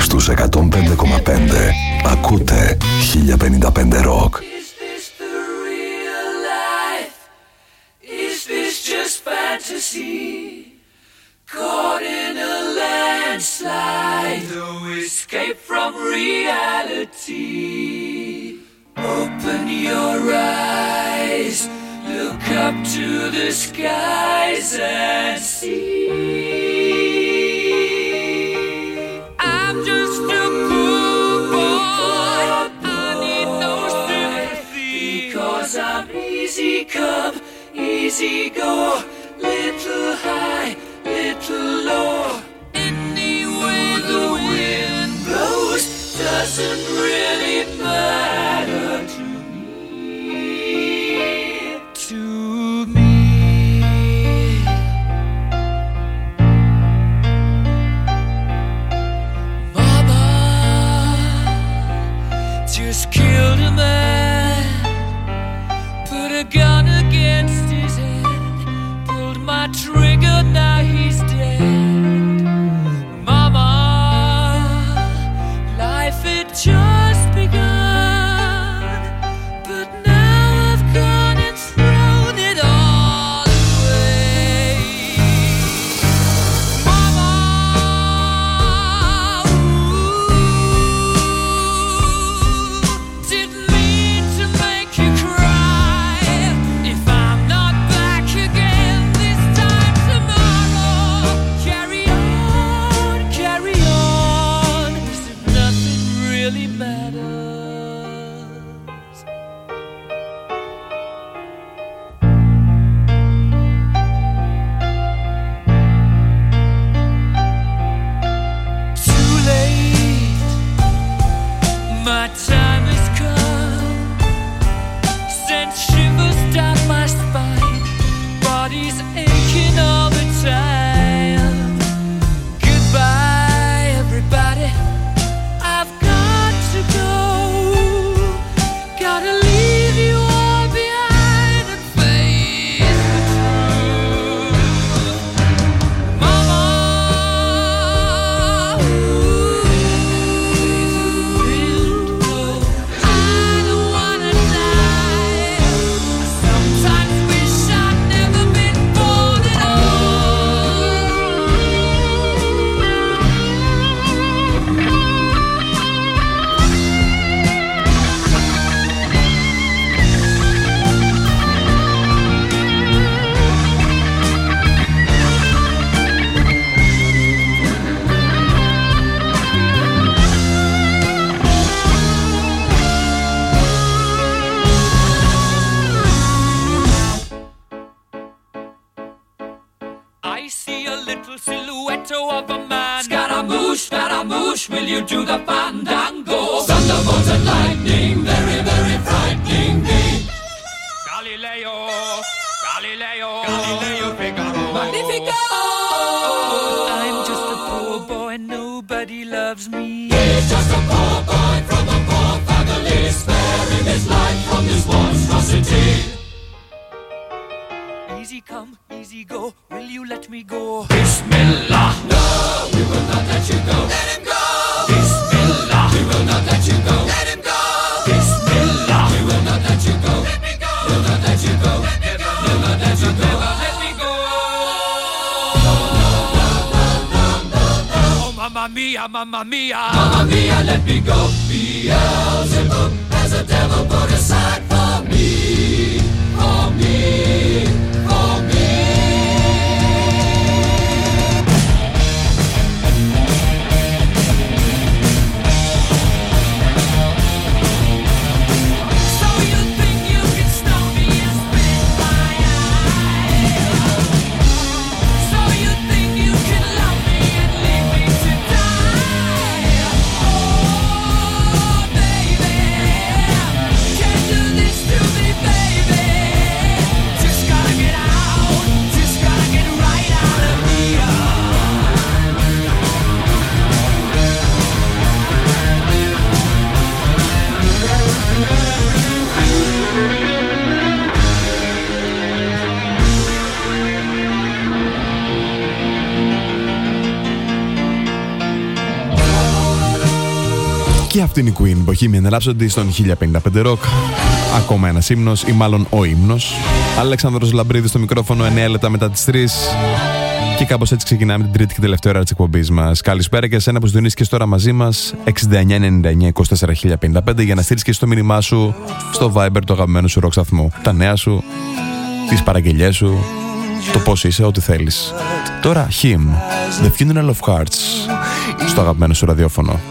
στους 105,5 ακούτε 1055 Rock. Is this the real life? Is this just fantasy? Caught in a landslide, no escape from reality. Open your eyes, look up to the skies and see. I'm just a poor boy, I need no sympathy, because I'm easy come, easy go, little high, little low. Anyway the wind blows doesn't really matter to me. To me. Mama just killed a man, put a gun against his head, pulled my trigger, now he's dead. Mama, life had just begun, but now I've gone and thrown it all away. Mama, didn't mean to make you cry. If I'm not back again this time tomorrow, carry on, carry on, as if nothing really matters. Too late, my time has come, sent shivers down my spine, body's aching all the time. Goodbye, everybody, I've got to go, gotta leave you all behind and face the truth. Mama, I don't wanna die. Sometimes wish I'd never been born at I see a little silhouette of a man. Scaramouche, will you do the fandango? Thunderbolt and lightning, very, very frightening me. Galileo, Figaro. Magnifico! I'm just a poor boy, nobody loves me. He's just a poor boy from a poor family, sparing his life from this monstrosity. Easy come, easy go, will you let me go? Bismillah! No, we will not let you go. Let him go! Bismillah! We will not let you go. Let him go! Bismillah! We will not let you go. Let me go! We'll not let you go. Let me go! We'll not let you go. Let me go! No, no, no, no, no, no, no. Oh, mamma mia, mamma mia! Mamma mia, let me go. Beelzebub has a devil put aside for me. For me. For me. So you think you can stop me and spit my eye? So you think you can love me and leave me to die? Oh, baby, can't do this to me, baby. Just gotta Και αυτή είναι η Queen, Bohemian Rhapsody στον 1055 Rock. Ακόμα ένας ύμνος, ή μάλλον ο ύμνος. Αλέξανδρος Λαμπρίδης στο μικρόφωνο, 9 λεπτά μετά τις 3. Και κάπως έτσι ξεκινάμε την τρίτη και τελευταία ώρα της εκπομπής μας. Καλησπέρα και εσένα που συντονίστηκες τώρα μαζί μας. 6999-24 για να στείλεις και στο μήνυμά σου στο Viber του αγαπημένου σου rock σταθμού. Τα νέα σου, τις παραγγελιές σου, το πώς είσαι, ό,τι θέλεις. Τώρα, Him, The Funeral of Hearts, στο αγαπημένο σου ραδιόφωνο.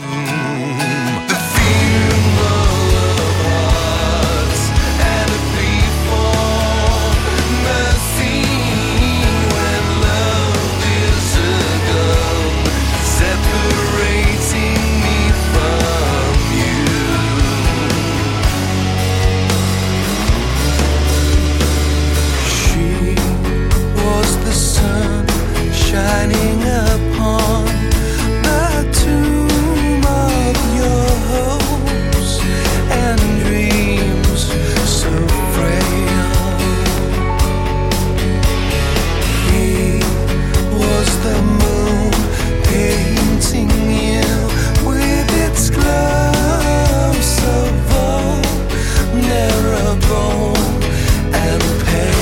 Shining upon the tomb of your hopes and dreams so frail. He was the moon painting you with its gloves so vulnerable and pale.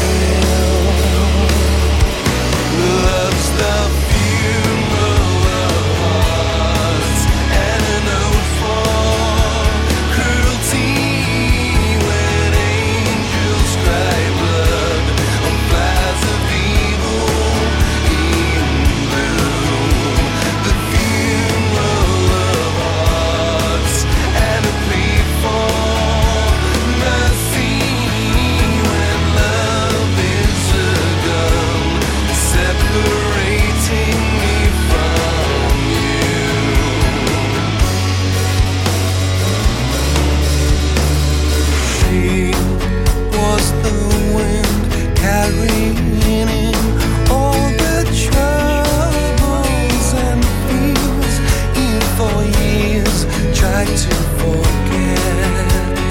Love's the funeral of hearts and a note for cruelty when angels cry blood on flies of evil in bloom. The funeral of hearts and a plea for mercy when love is a gun separating me from you. She was the wind carrying in all the troubles and fears you for years tried to forget.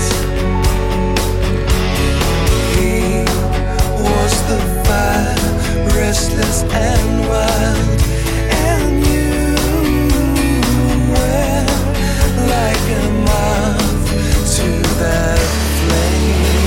He was the fire, restless and wild, and you were like a moth to that flame.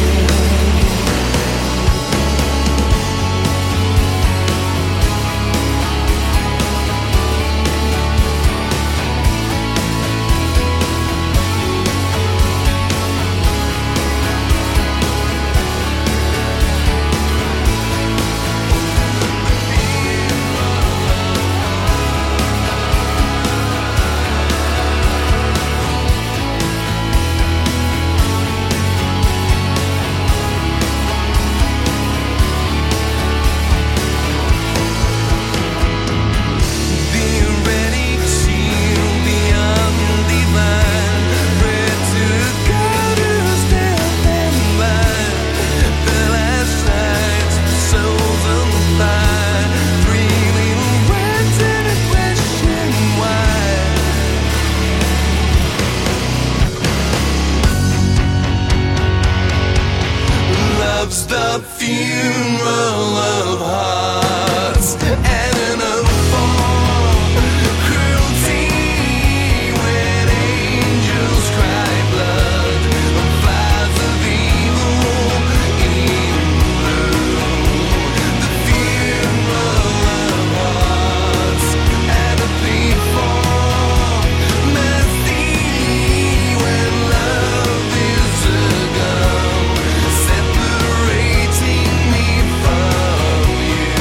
Love's the funeral of hearts and an oath for cruelty when angels cry blood on flies of evil in bloom. The funeral of hearts and a plea for mercy when love is a gun separating me from you.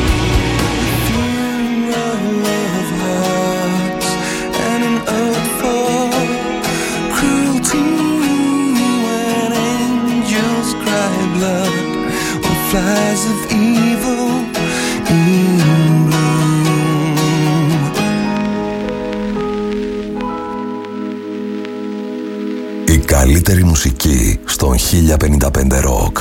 Funeral of hearts and an ode for cruelty when angels cry blood on flies of evil in bloom. Η καλύτερη μουσική στον 1055 Rock.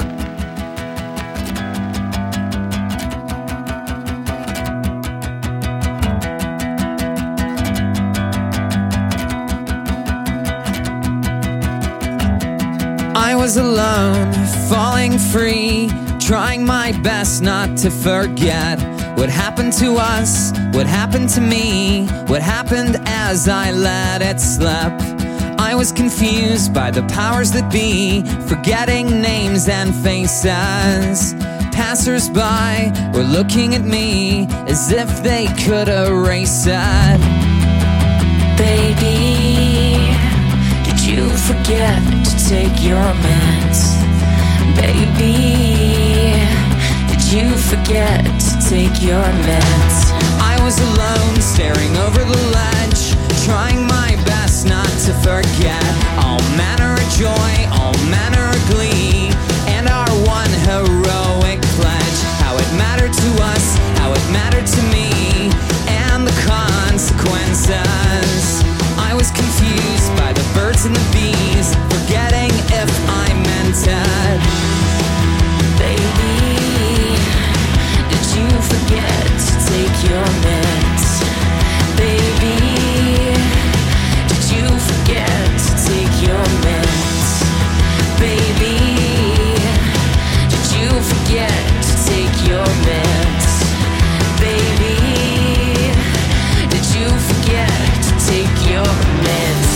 I was alone, falling free, trying my best not to forget what happened to us, what happened to me, what happened as I let it slip I was confused by the powers that be, forgetting names and faces. Passers-by were looking at me as if they could erase it. Baby, did you forget to take your meds? Baby, did you forget to take your meds? I was alone, staring over the ledge, trying my best not to forget all manner of joy, all manner of glee, and our one heroic pledge. How it mattered to us, how it mattered to me, and the consequences. I was confused by the birds and the bees, forgetting if I meant it. Baby, did you forget to take your meds? Baby, did you forget to take your meds? Baby, did you forget to take your meds? Baby, did you forget to take your meds?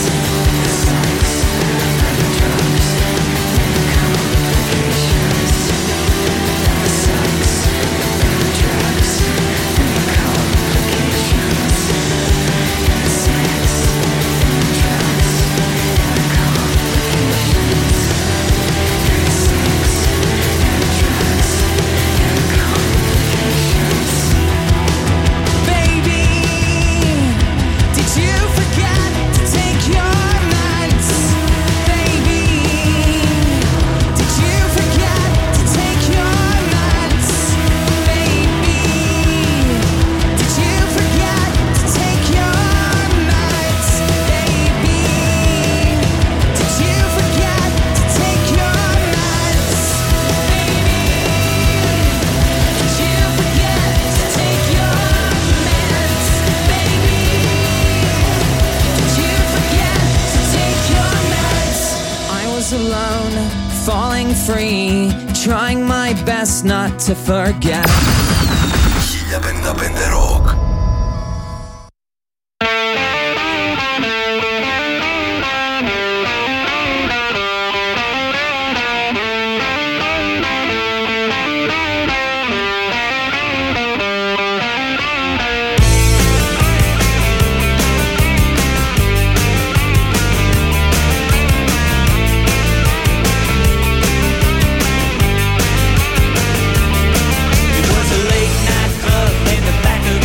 Free, trying my best not to forget. 1055 Rock. It was a late night club in the back of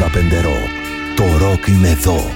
Rock. Το ροκ είναι εδώ.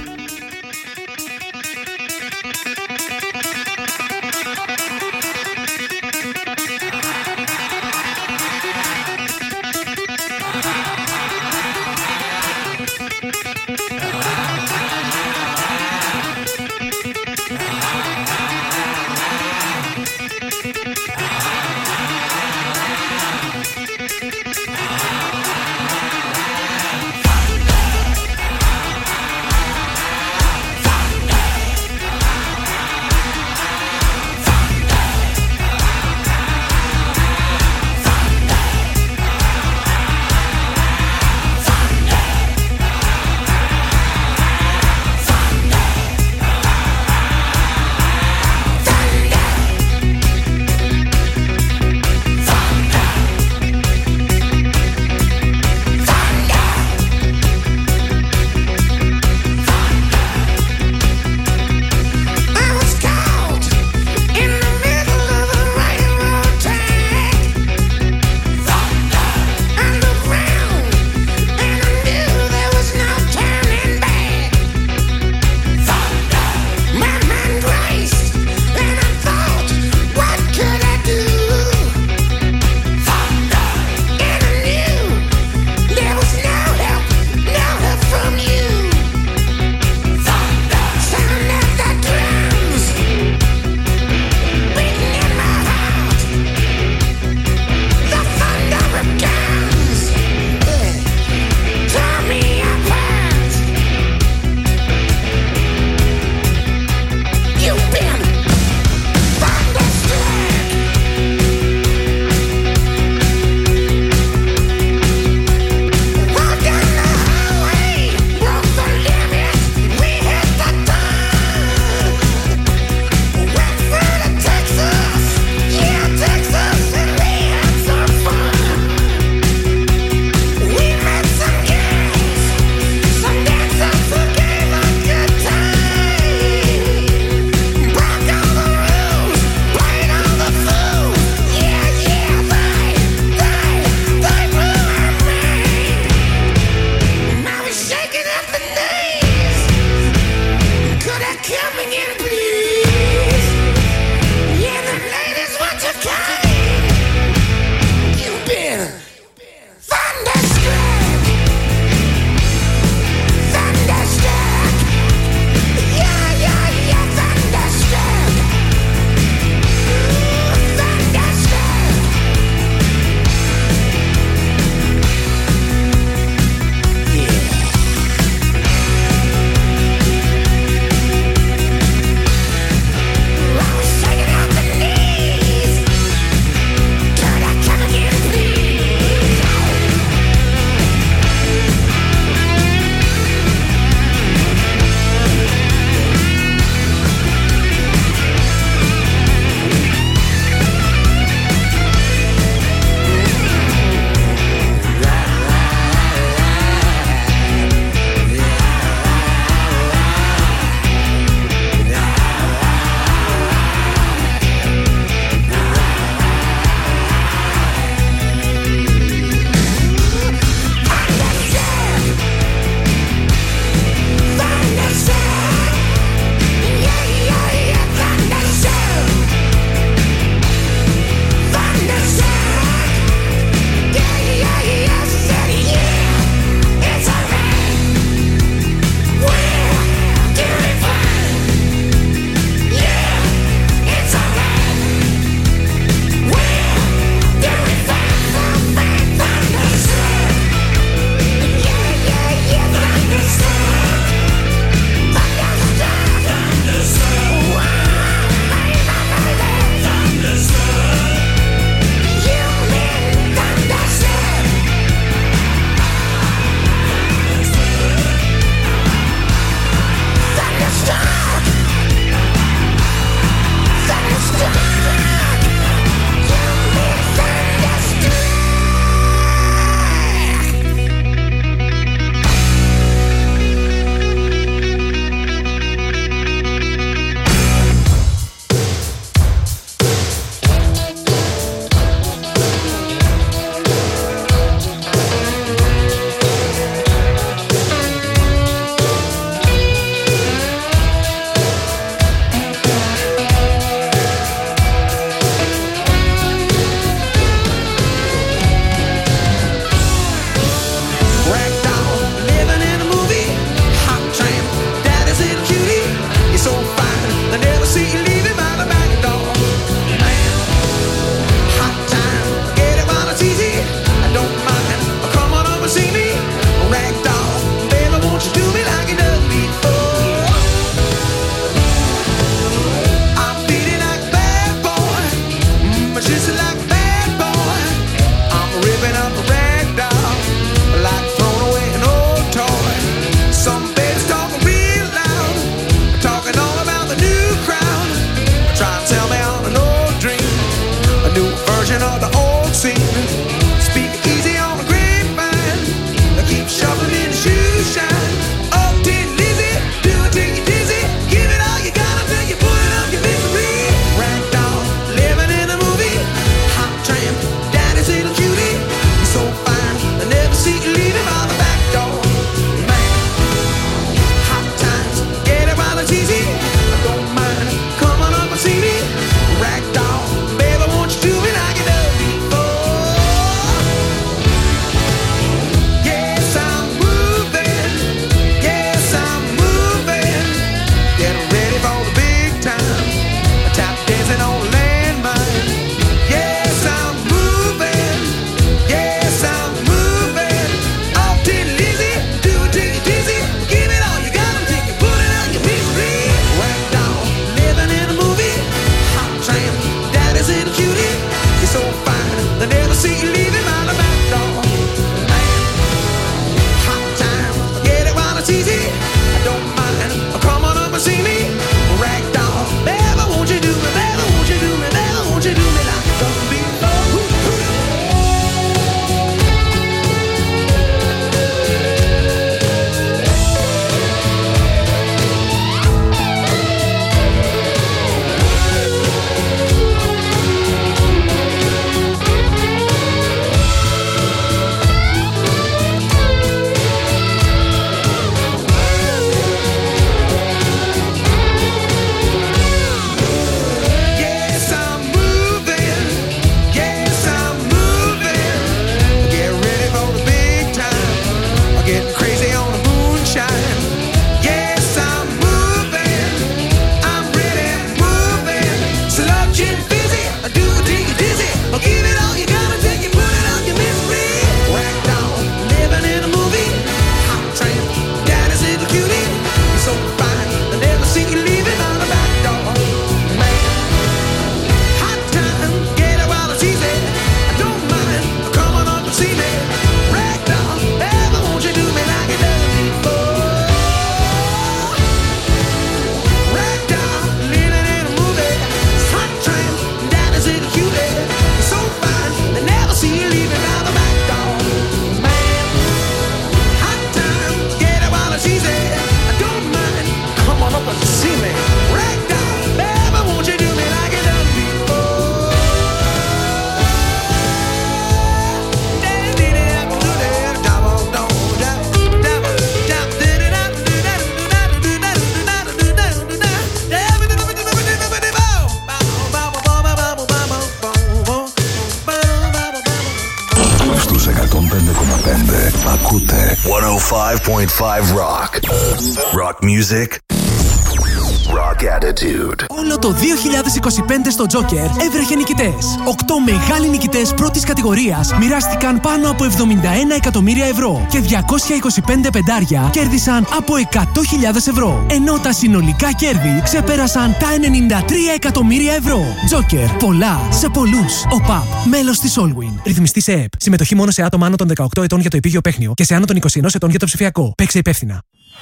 Ακούτε 105.5 Rock. Rock music. Rock attitude. Όλο το 2025 στο Joker έβρεχε νικητές. 8 μεγάλοι νικητές πρώτης κατηγορίας μοιράστηκαν πάνω από 71 εκατομμύρια ευρώ και 225 πεντάρια κέρδισαν από 100.000 ευρώ. Ενώ τα συνολικά κέρδη ξεπέρασαν τα 93 εκατομμύρια ευρώ. Joker. Πολλά σε πολλούς. ΟΠΑΠ. Μέλος της Allwyn. Ρυθμιστή σε ΕΕΠ. Συμμετοχή μόνο σε άτομα άνω των 18 ετών για το επίγειο παίχνιο και σε άνω των 21 ετών για το ψηφιακό. Παίξε υπεύθυνα.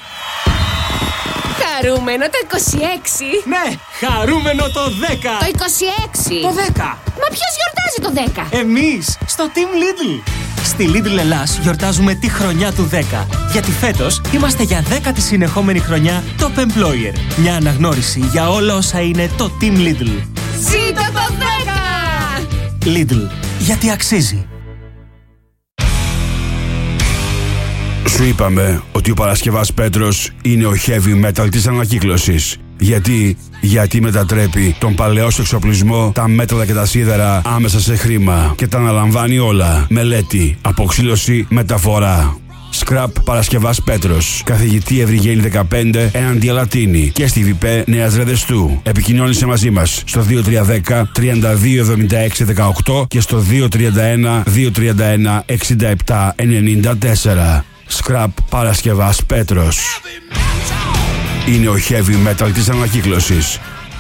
Χαρούμενο το 26. Ναι, χαρούμενο το 10. Το 26. Το 10. Μα ποιος γιορτάζει το 10? Εμείς, στο Team Lidl. Στη Lidl Ελλάς γιορτάζουμε τη χρονιά του 10. Γιατί φέτος είμαστε για 10η συνεχόμενη χρονιά Top Employer. Μια αναγνώριση για όλα όσα είναι το Team Lidl. Ζήτω το 10! Lidl, γιατί αξίζει. Σου είπαμε ότι ο Παρασκευάς Πέτρος είναι ο heavy metal της ανακύκλωσης. Γιατί μετατρέπει τον παλαιό σου εξοπλισμό, τα μέταλλα και τα σίδερα άμεσα σε χρήμα και τα αναλαμβάνει όλα. Μελέτη, αποξήλωση, μεταφορά. Scrap Παρασκευάς Πέτρος. Καθηγητή Ευρυγένη 15 έναντι Αλατίνη και στη ΒΠΕ Νέας Ρεδεστού. Επικοινώνησε μαζί μας στο 2310 3276 18 και στο 231 231 67 94. Scrap Παρασκευάς Πέτρος. Είναι ο heavy metal της ανακύκλωσης.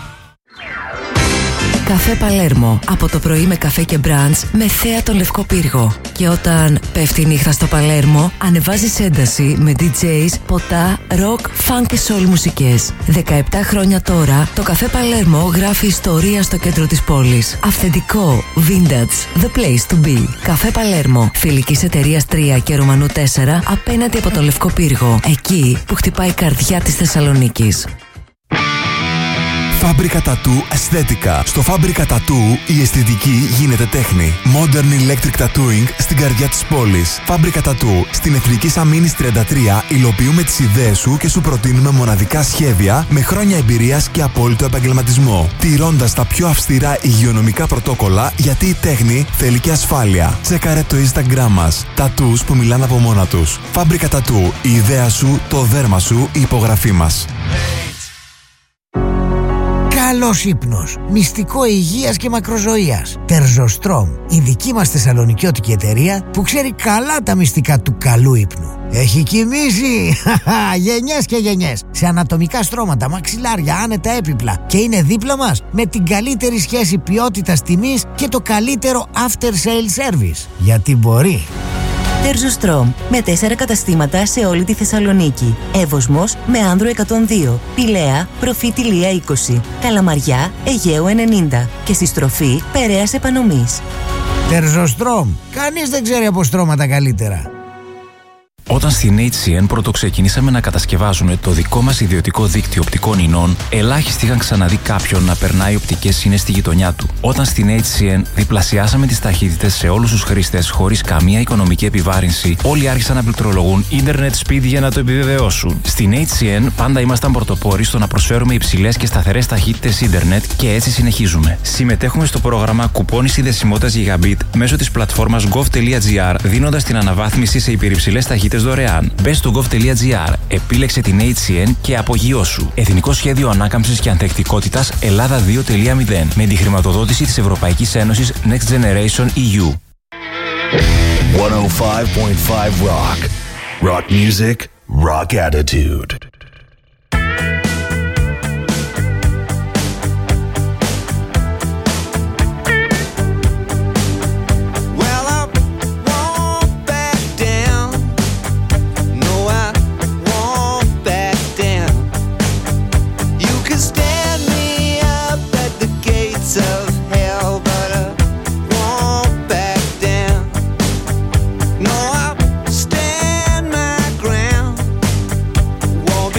Καφέ Παλέρμο. Από το πρωί με καφέ και μπραντς με θέα τον Λευκό Πύργο. Και όταν πέφτει η νύχτα στο Παλέρμο, ανεβάζεις ένταση με DJs, ποτά, rock, funk και soul μουσικές. 17 χρόνια τώρα, το Καφέ Παλέρμο γράφει ιστορία στο κέντρο της πόλης. Αυθεντικό, vintage, the place to be. Καφέ Παλέρμο, Φιλικής Εταιρείας 3 και Ρουμανού 4, απέναντι από τον Λευκό Πύργο. Εκεί που χτυπάει η καρδιά της Θεσσαλονίκης. Φάμπρικα Τατού Αισθέτικα. Στο Φάμπρικα Τατού η αισθητική γίνεται τέχνη. Modern Electric Tattooing στην καρδιά της πόλης. Φάμπρικα Τατού στην Εθνική Σαμίνης 33 υλοποιούμε τις ιδέες σου και σου προτείνουμε μοναδικά σχέδια με χρόνια εμπειρίας και απόλυτο επαγγελματισμό. Τηρώντας τα πιο αυστηρά υγειονομικά πρωτόκολλα, γιατί η τέχνη θέλει και ασφάλεια. Τσέκαρε το Instagram μας. Τατούς που μιλάνε από μόνα τους. Φάμπρικα Τατού. Η ιδέα σου, το δέρμα σου, η υπογραφή μας. Καλός ύπνος, μυστικό υγείας και μακροζωίας. Τερζοστρόμ, η δική μας θεσσαλονικιώτικη εταιρεία που ξέρει καλά τα μυστικά του καλού ύπνου. Έχει κοιμήσει γενιές και γενιές σε ανατομικά στρώματα, μαξιλάρια, άνετα έπιπλα και είναι δίπλα μας με την καλύτερη σχέση ποιότητας τιμής και το καλύτερο after sale service. Γιατί μπορεί. Τερζοστρόμ, με 4 καταστήματα σε όλη τη Θεσσαλονίκη. Εύωσμος με Άνδρο 102, Πηλαία, Προφήτηλία 20, Καλαμαριά, Αιγαίου 90 και στη στροφή Περαίας Επανομής. Τερζοστρόμ, κανείς δεν ξέρει από στρώματα καλύτερα. Όταν στην HCN πρωτοξεκινήσαμε να κατασκευάζουμε το δικό μας ιδιωτικό δίκτυο οπτικών ινών, ελάχιστοι είχαν ξαναδεί κάποιον να περνάει οπτικές ίνες στη γειτονιά του. Όταν στην HCN διπλασιάσαμε τις ταχύτητες σε όλους τους χρήστες χωρίς καμία οικονομική επιβάρυνση, όλοι άρχισαν να πληκτρολογούν ίντερνετ speed για να το επιβεβαιώσουν. Στην HCN πάντα ήμασταν πρωτοπόροι στο να προσφέρουμε υψηλές και σταθερές ταχύτητες ίντερνετ και έτσι συνεχίζουμε. Συμμετέχουμε στο πρόγραμμα κουπόνι συνδεσιμότητας Gigabit μέσω της πλατφόρμας gov.gr, δίνοντας την αναβάθμιση σε υπερυψηλές ταχύτητες δωρεάν. Μπες στο gov.gr, επίλεξε την HCN και απογειώσου. Εθνικό Σχέδιο Ανάκαμψης και Ανθεκτικότητας Ελλάδα 2.0 με τη χρηματοδότηση της Ευρωπαϊκής Ένωσης Next Generation EU. 105.5 Rock. Rock music, rock attitude. Stand my ground, won't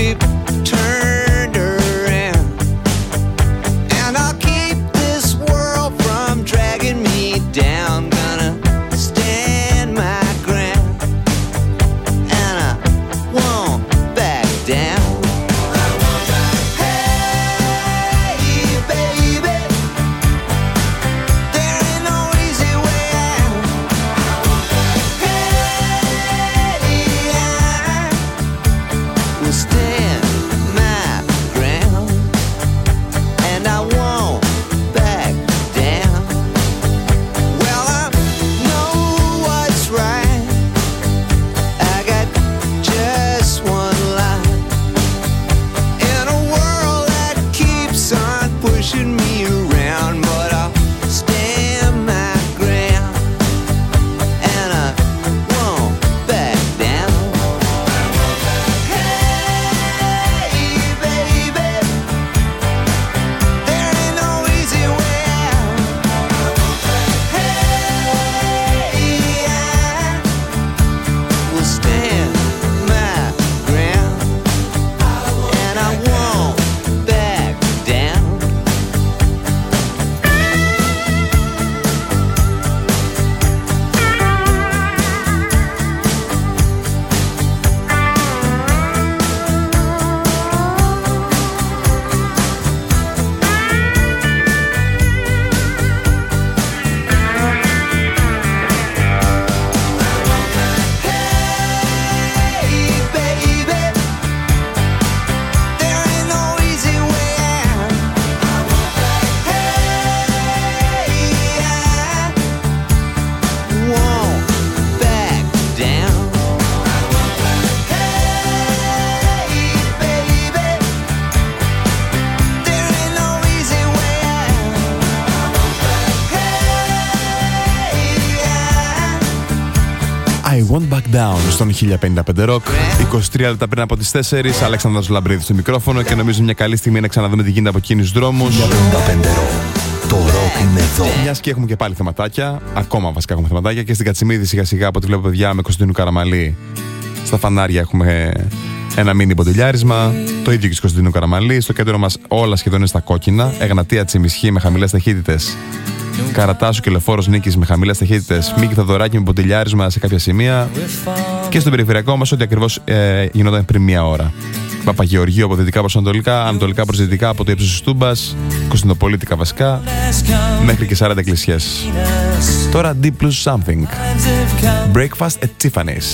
I Won't Back Down στον 1055 Rock. 23 λεπτά πριν από τις 4. Αλέξανδρος Λαμπρίδης στο μικρόφωνο και νομίζω μια καλή στιγμή να ξαναδούμε τι γίνεται από εκείνους τους δρόμους. 1055 Rock. Το rock είναι εδώ. Μιας και έχουμε και πάλι θεματάκια. Ακόμα βασικά έχουμε θεματάκια. Και στην Κατσιμίδη σιγά σιγά από ό,τι βλέπω παιδιά με Κωνσταντίνου Καραμαλή. Στα φανάρια έχουμε ένα μίνι μποτιλιάρισμα. Το ίδιο και στο Κωνσταντίνου Καραμαλή. Στο κέντρο μας όλα σχεδόν είναι στα κόκκινα. Εγνατία Τσιμισχή με χαμηλές ταχύτητες. Καρατάσου και Λεφόρος Νίκης με χαμηλές ταχύτητες. Μίκη Θαδωράκη με μποτιλιάρισμα σε κάποια σημεία. Και στον περιφερειακό μας ό,τι ακριβώς γινόταν πριν μία ώρα. Παπαγεωργίου από δυτικά προς ανατολικά, ανατολικά προς δυτικά από το ύψος της Τούμπας, Κωνσταντινοπολίτικα βασικά, μέχρι και 40 εκκλησιές. Τώρα Deep Blues Something. Breakfast at Tiffany's.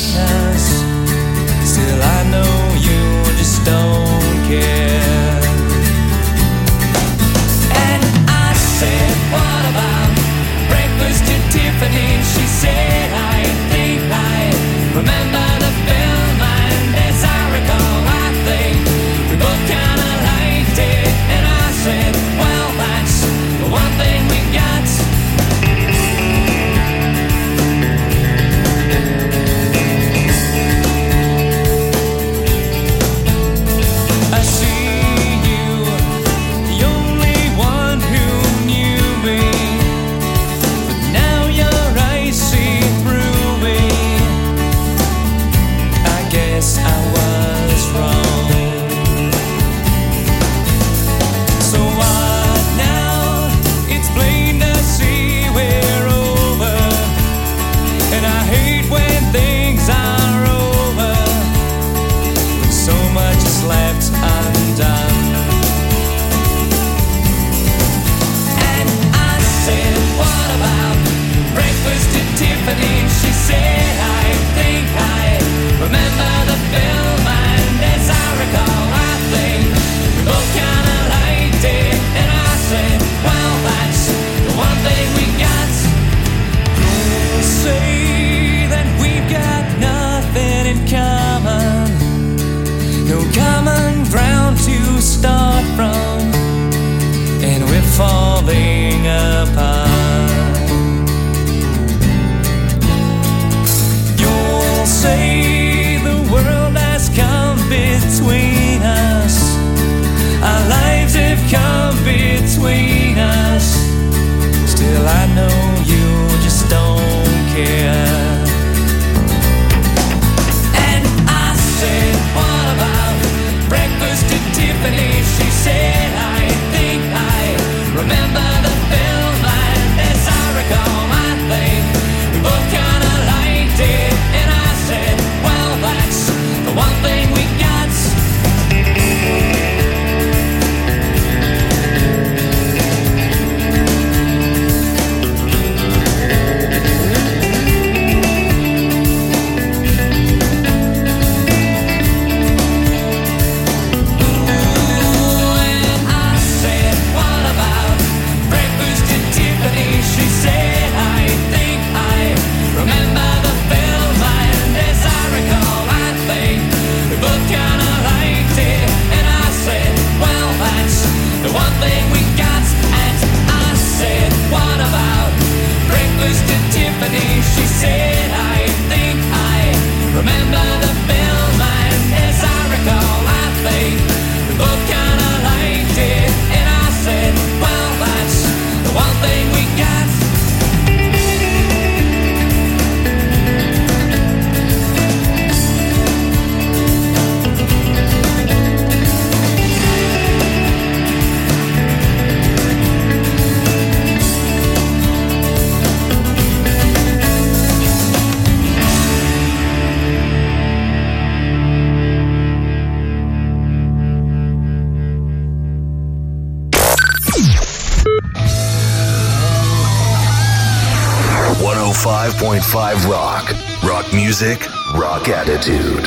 Still I know you just don't care. And I said, what about breakfast at Tiffany's? She said, I think I remember the film, and as I recall, I think we both kind of liked it. And I said, well, that's the one thing we got. I see you, the only one who knew me, but now your eyes see through me. I guess I was wrong. So what now? It's plain to see we're over, and I hate when things are over, when so much is left undone. And I said, what about breakfast at Tiffany's? She said, I think I remember the film, and as I recall, I think we both kind of liked it. And I said, well, that's the one thing we got. Say that we've got nothing in common, no common ground to start from, and we're falling apart. You'll say the world has come between us, our lives have come between us. Still I know you just don't care. And I said, what about breakfast at Tiffany's? She said, I think I remember the film, and as I recall, I think we both kind of liked it. And I said, well, that's the one thing we got. She said, I think I remember the film, and as I recall, I think we both kind of liked it. And I said, well, that's the one thing we got. And I said, what about breakfast at Tiffany's? She said, I think I remember the film, and as I recall, I think we both kind of liked it. And I said, well, that's the one thing we got. .5 Rock. Rock music, rock attitude.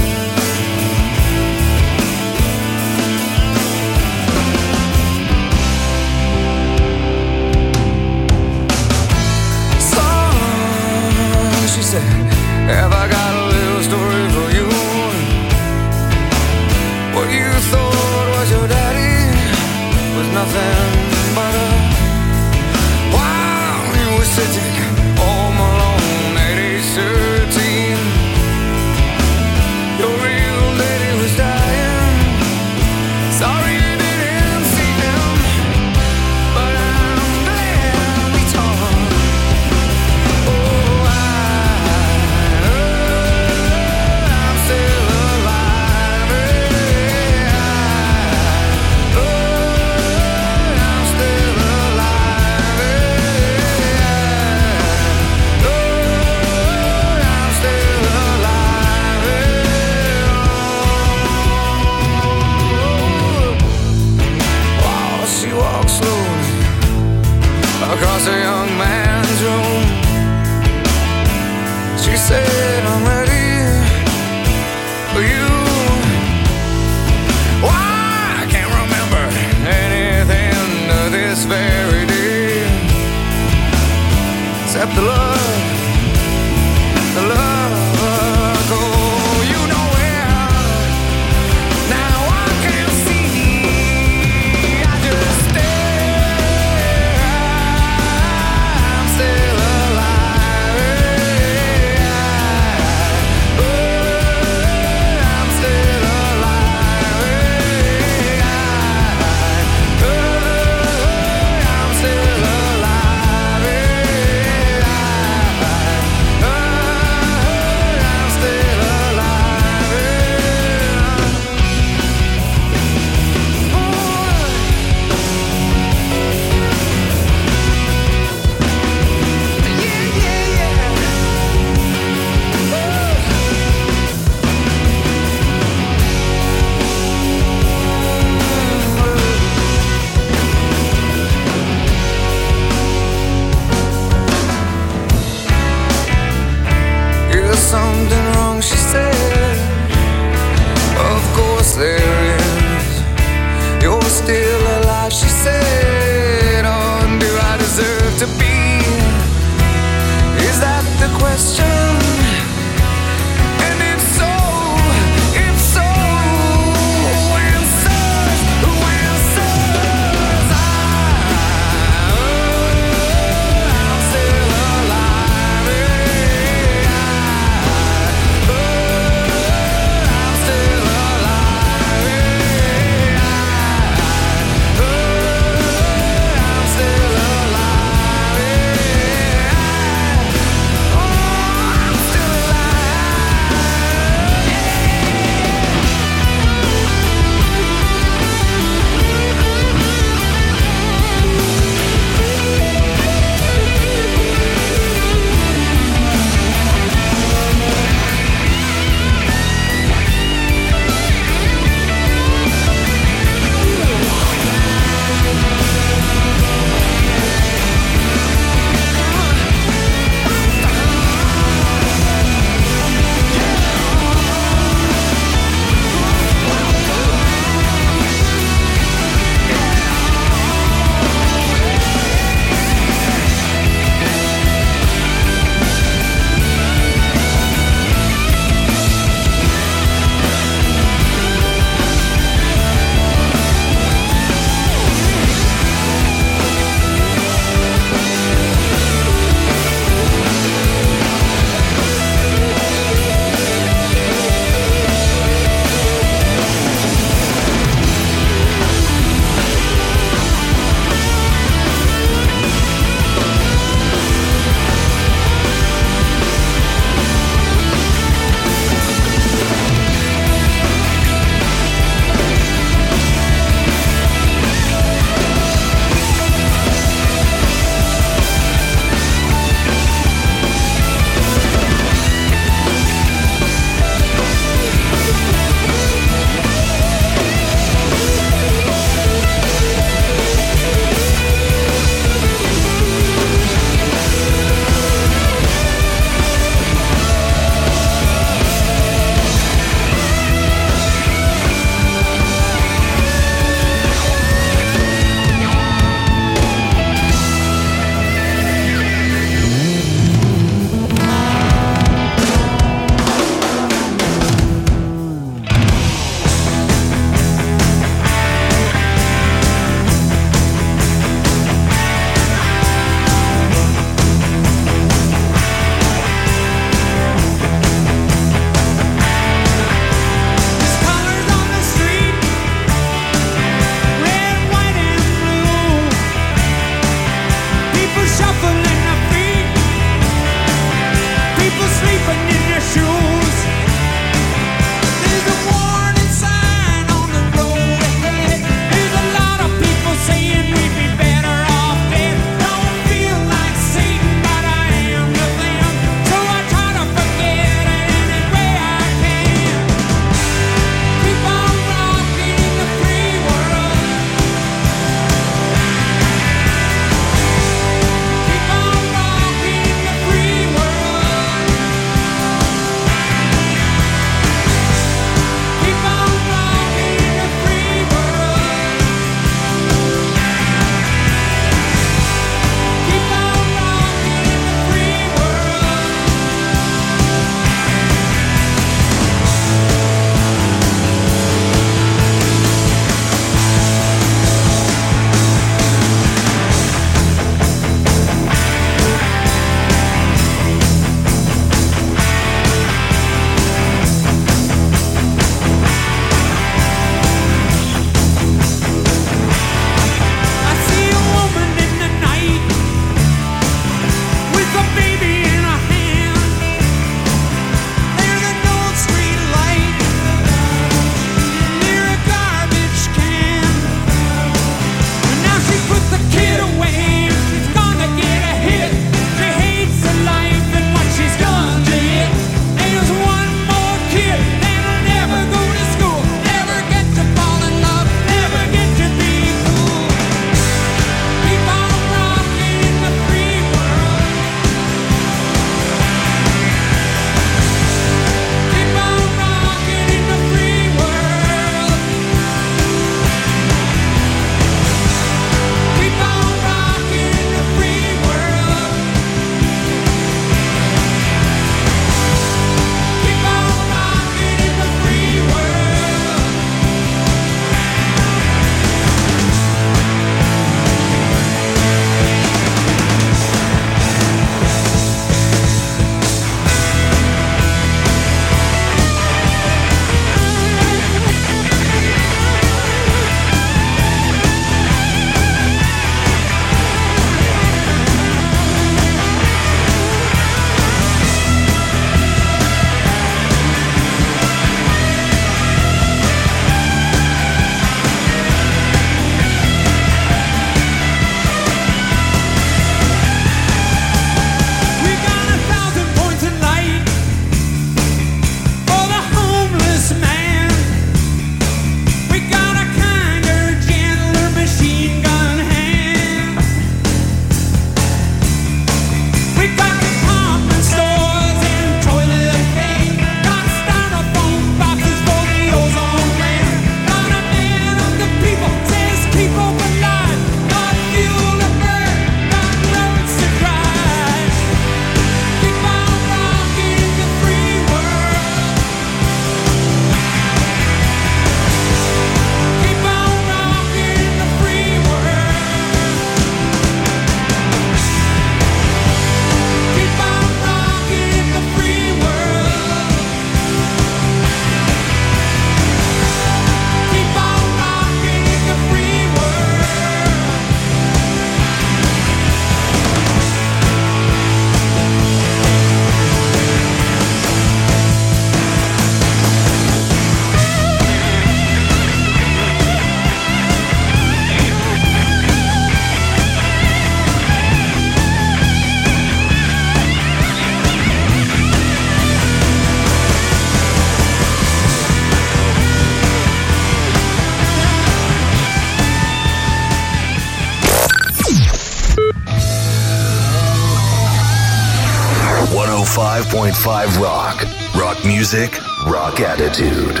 105.5 Rock. Rock music, rock attitude.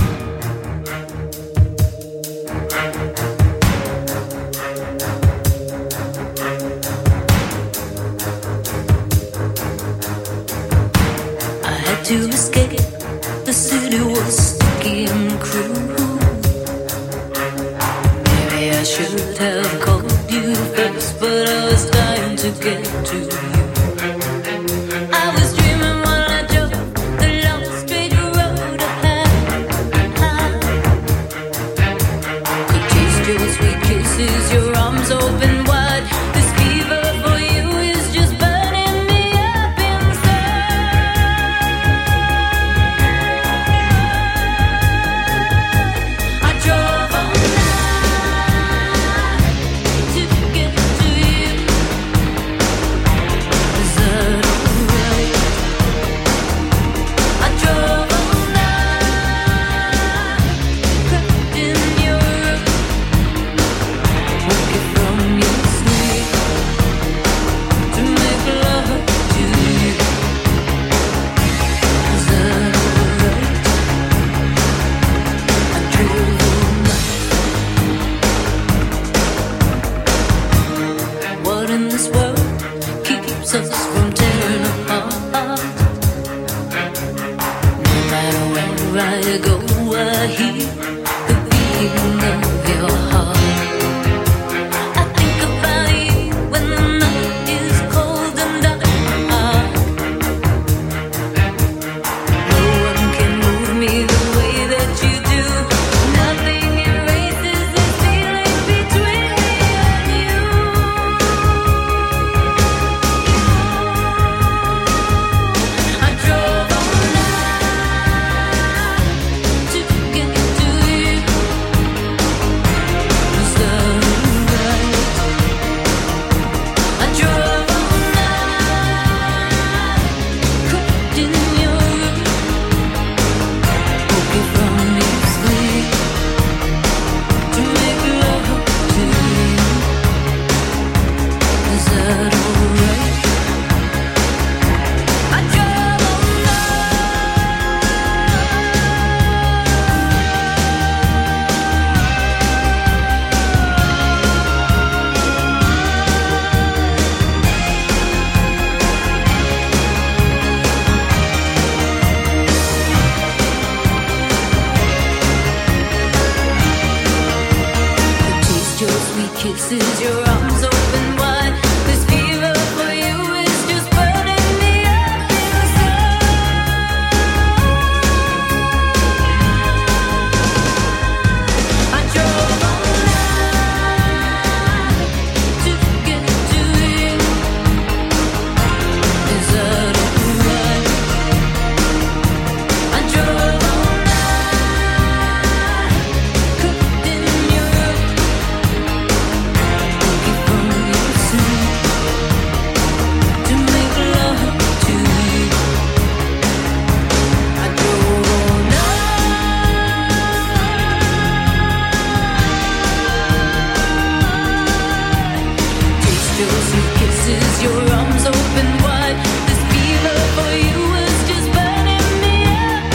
I had to escape. The city was sticky and cruel. Maybe I should have called you first, but I was dying to get to you. I was dreaming while I drove the long straight road ahead. Could taste your sweet kisses, your arms open wide. This fever for you is just burning me up inside. I drove all night to get to you. Is that alright? I drove all night, crept in your room, woke you from your sleep to make love to you. Is that alright? I drove all night. What in this world keeps us from tearing apart? No matter where I go, I hear the beating of your heart. I think about you when the night is cold and dark. No one can move me the way that you do. Nothing erases this feeling between me and you. I drove all night to get to you. Is that alright? I drove all night, crept in your room, woke you from your sleep to make love to you. Is that alright? I drove all taste your sweet kisses, your arms open wide. This fever for you is just burning me up inside. I drove all night to get to you. Is that alright? I drove all night, crept in your room, woke you from your sleep to make love to you. I drove all night. Taste your sweet kisses, your arms open wide. This fever for you is just burning me up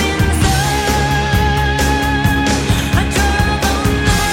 inside. I drove all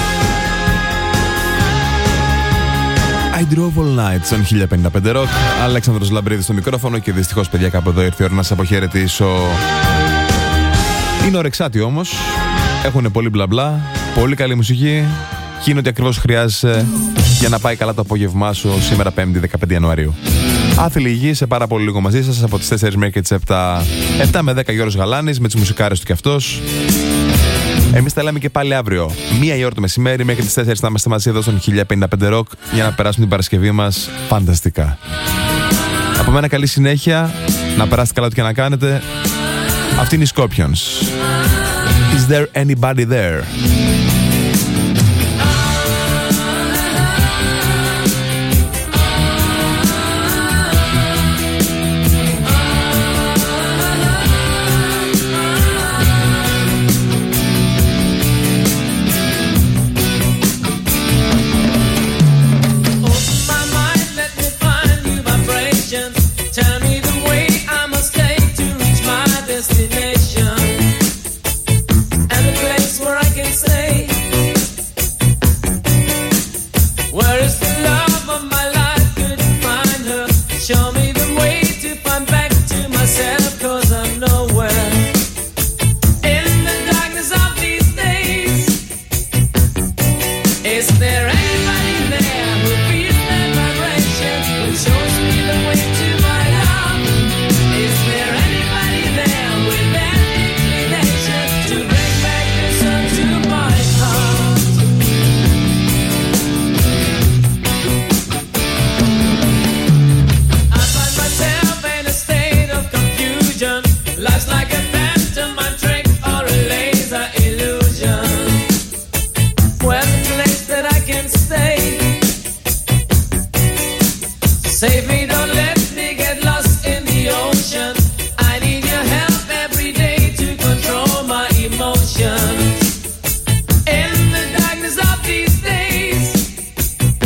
night. I drove all night στον 1055 Rock. Αλέξανδρος Λαμπρίδης στο μικρόφωνο και δυστυχώς, παιδιά, κάπου εδώ ήρθε η ώρα να σας αποχαιρετήσω. Είναι ορεξάτοι όμως. Έχουν πολύ μπλα μπλα, πολύ καλή μουσική και είναι ό,τι ακριβώς χρειάζεσαι για να πάει καλά το απόγευμά σου σήμερα 5η 15 Ιανουαρίου. Άθλη υγιή, σε πάρα πολύ λίγο μαζί σας από τις 4 μέχρι τις 7. 7 με 10 Γιώργος Γαλάνης με τις μουσικάρες του κι αυτός. Εμείς τα λέμε και πάλι αύριο, 1 η ώρα το μεσημέρι, μέχρι τις 4 θα είμαστε μαζί εδώ στον 1055 Rock για να περάσουμε την Παρασκευή μας φανταστικά. Από μένα καλή συνέχεια, να περάσετε καλά ό,τι και να κάνετε. Αυτή είναι η Scorpions. Is there anybody there?